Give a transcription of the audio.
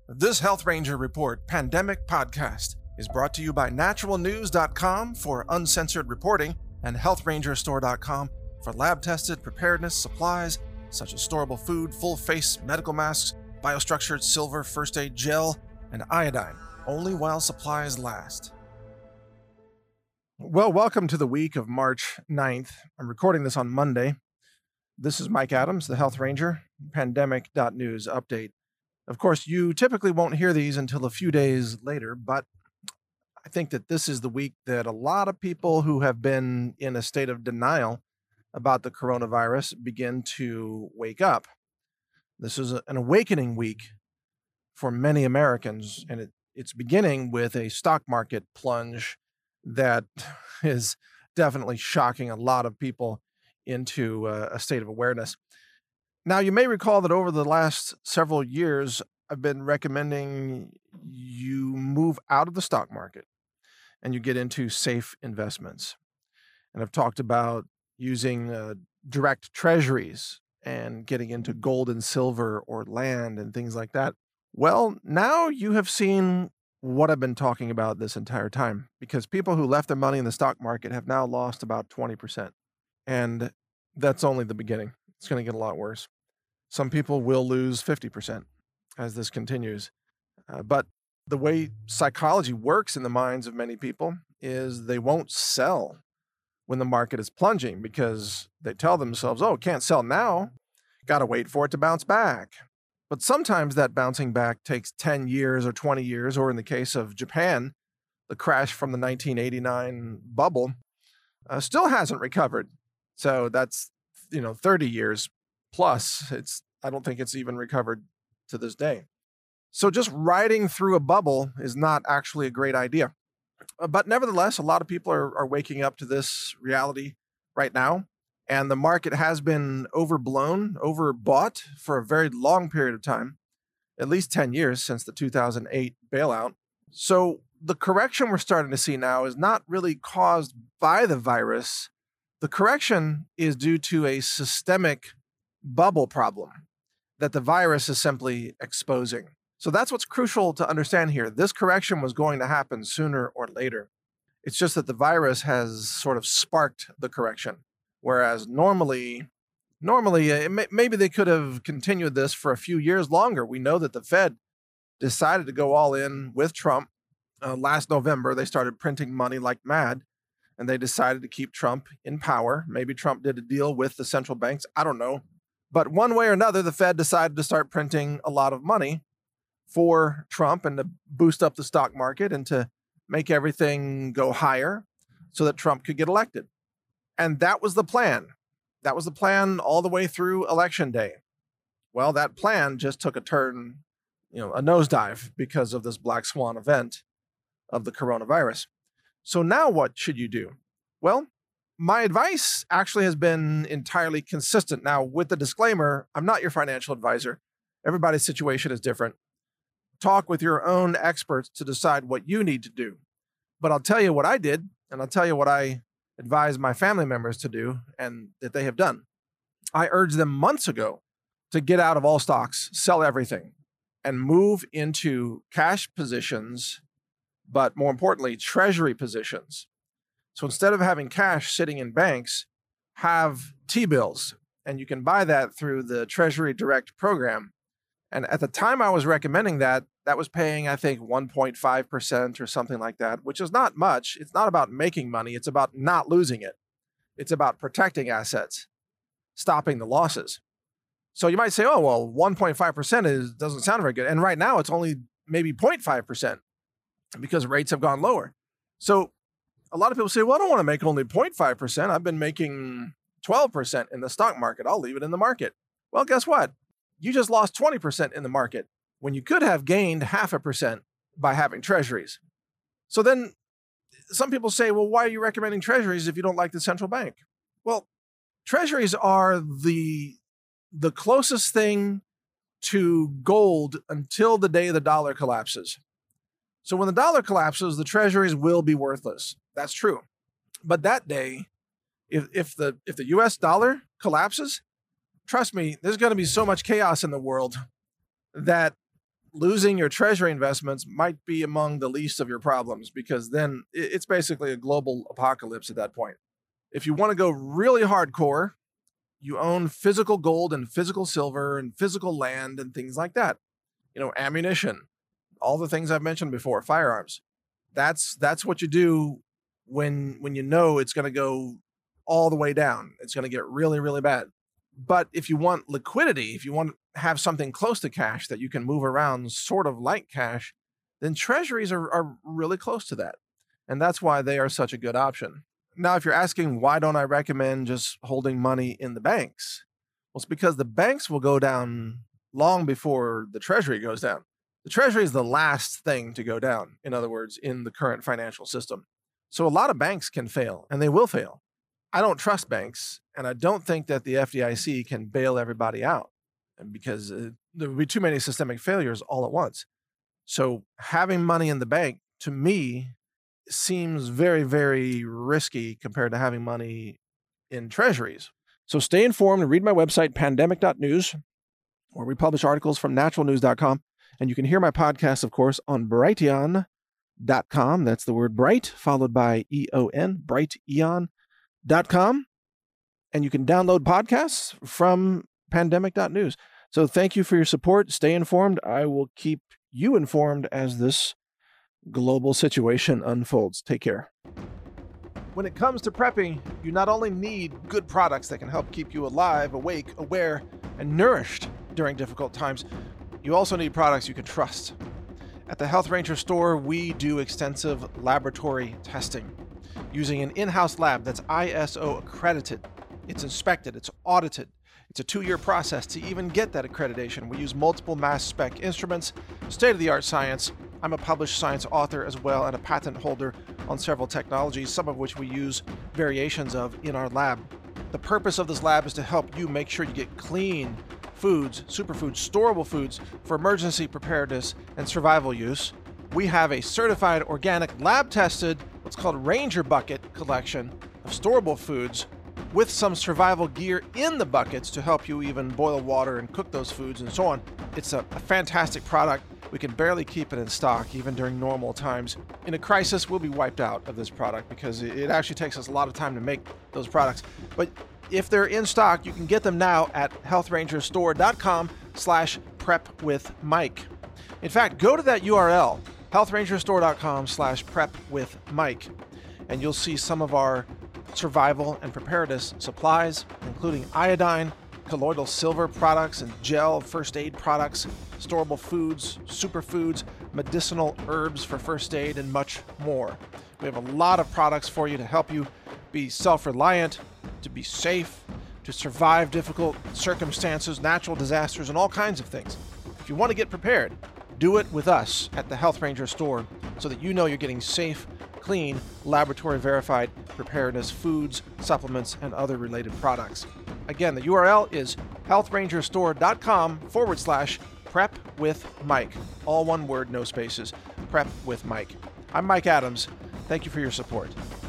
This Health Ranger Report Pandemic Podcast is brought to you by naturalnews.com for uncensored reporting and healthrangerstore.com for lab-tested preparedness supplies such as storable food, full-face medical masks, biostructured silver first aid gel, and iodine, only while supplies last. Well, welcome to the week of March 9th. I'm recording this on Monday. This is Mike Adams, the Health Ranger, pandemic.news update. Of course, you typically won't hear these until a few days later, but I think that this is the week that a lot of people who have been in a state of denial about the coronavirus begin to wake up. This is an awakening week for many Americans, and it's beginning with a stock market plunge that is definitely shocking a lot of people into a state of awareness. Now, you may recall that over the last several years, I've been recommending you move out of the stock market and you get into safe investments. And I've talked about using direct treasuries and getting into gold and silver or land and things like that. Well, now you have seen what I've been talking about this entire time, because people who left their money in the stock market have now lost about 20%. And that's only the beginning. It's going to get a lot worse. Some people will lose 50% as this continues. But the way psychology works in the minds of many people is they won't sell when the market is plunging because they tell themselves, oh, can't sell now. Got to wait for it to bounce back. But sometimes that bouncing back takes 10 years or 20 years, or in the case of Japan, the crash from the 1989 bubble still hasn't recovered. So that's 30 years plus. I don't think it's even recovered to this day. So just riding through a bubble is not actually a great idea. But nevertheless, a lot of people are waking up to this reality right now. And the market has been overbought for a very long period of time, at least 10 years since the 2008 bailout. So the correction we're starting to see now is not really caused by the virus. The correction is due to a systemic bubble problem that the virus is simply exposing. So that's what's crucial to understand here. This correction was going to happen sooner or later. It's just that the virus has sort of sparked the correction. Whereas normally, maybe they could have continued this for a few years longer. We know that the Fed decided to go all in with Trump. Last November, they started printing money like mad, and they decided to keep Trump in power. Maybe Trump did a deal with the central banks. I don't know. But one way or another, the Fed decided to start printing a lot of money for Trump and to boost up the stock market and to make everything go higher so that Trump could get elected. And that was the plan. That was the plan all the way through Election Day. Well, that plan just took a turn, a nosedive because of this black swan event of the coronavirus. So now what should you do? Well, my advice actually has been entirely consistent. Now, with the disclaimer, I'm not your financial advisor. Everybody's situation is different. Talk with your own experts to decide what you need to do. But I'll tell you what I did, and I'll tell you what I advise my family members to do and that they have done. I urged them months ago to get out of all stocks, sell everything, and move into cash positions, but more importantly, treasury positions. So instead of having cash sitting in banks, have T-bills, and you can buy that through the Treasury Direct program. And at the time I was recommending that was paying, I think, 1.5% or something like that, which is not much. It's not about making money. It's about not losing it. It's about protecting assets, stopping the losses. So you might say, oh, well, 1.5% doesn't sound very good. And right now it's only maybe 0.5% because rates have gone lower. So a lot of people say, well, I don't want to make only 0.5%. I've been making 12% in the stock market. I'll leave it in the market. Well, guess what? You just lost 20% in the market when you could have gained 0.5% by having treasuries. So then some people say, well, why are you recommending treasuries if you don't like the central bank? Well, treasuries are the closest thing to gold until the day the dollar collapses. So when the dollar collapses, the treasuries will be worthless. That's true. But that day, if the US dollar collapses, trust me, there's going to be so much chaos in the world that losing your treasury investments might be among the least of your problems, because then it's basically a global apocalypse at that point. If you want to go really hardcore, you own physical gold and physical silver and physical land and things like that. Ammunition, all the things I've mentioned before, firearms. That's what you do when you know it's going to go all the way down. It's going to get really, really bad. But if you want liquidity, if you want to have something close to cash that you can move around sort of like cash, then treasuries are really close to that. And that's why they are such a good option. Now, if you're asking, why don't I recommend just holding money in the banks? Well, it's because the banks will go down long before the treasury goes down. The treasury is the last thing to go down, in other words, in the current financial system. So a lot of banks can fail, and they will fail. I don't trust banks, and I don't think that the FDIC can bail everybody out, because there would be too many systemic failures all at once. So having money in the bank, to me, seems very, very risky compared to having money in treasuries. So stay informed and read my website, pandemic.news, where we publish articles from naturalnews.com. And you can hear my podcast, of course, on Brighteon.com. That's the word bright, followed by E-O-N, Brighteon.com. And you can download podcasts from pandemic.news. So thank you for your support. Stay informed. I will keep you informed as this global situation unfolds. Take care. When it comes to prepping, you not only need good products that can help keep you alive, awake, aware, and nourished during difficult times, you also need products you can trust. At the Health Ranger store, we do extensive laboratory testing using an in-house lab that's ISO accredited. It's inspected, it's audited. It's a 2-year process to even get that accreditation. We use multiple mass spec instruments, state-of-the-art science. I'm a published science author as well, and a patent holder on several technologies, some of which we use variations of in our lab. The purpose of this lab is to help you make sure you get clean foods, superfoods, storable foods for emergency preparedness and survival use. We have a certified organic lab-tested, what's called Ranger Bucket collection of storable foods with some survival gear in the buckets to help you even boil water and cook those foods and so on. It's a fantastic product. We can barely keep it in stock even during normal times. In a crisis, we'll be wiped out of this product because it actually takes us a lot of time to make those products. But if they're in stock, you can get them now at healthrangerstore.com/prepwithmike. In fact, go to that URL, healthrangerstore.com/prepwithmike, and you'll see some of our survival and preparedness supplies, including iodine, colloidal silver products and gel first aid products, storable foods, superfoods, medicinal herbs for first aid, and much more. We have a lot of products for you to help you be self-reliant, to be safe, to survive difficult circumstances, natural disasters, and all kinds of things. If you want to get prepared, do it with us at the Health Ranger store so that you know you're getting safe, clean, laboratory-verified preparedness foods, supplements, and other related products. Again, the URL is healthrangerstore.com/prepwithmike. All one word, no spaces. Prep with Mike. I'm Mike Adams. Thank you for your support.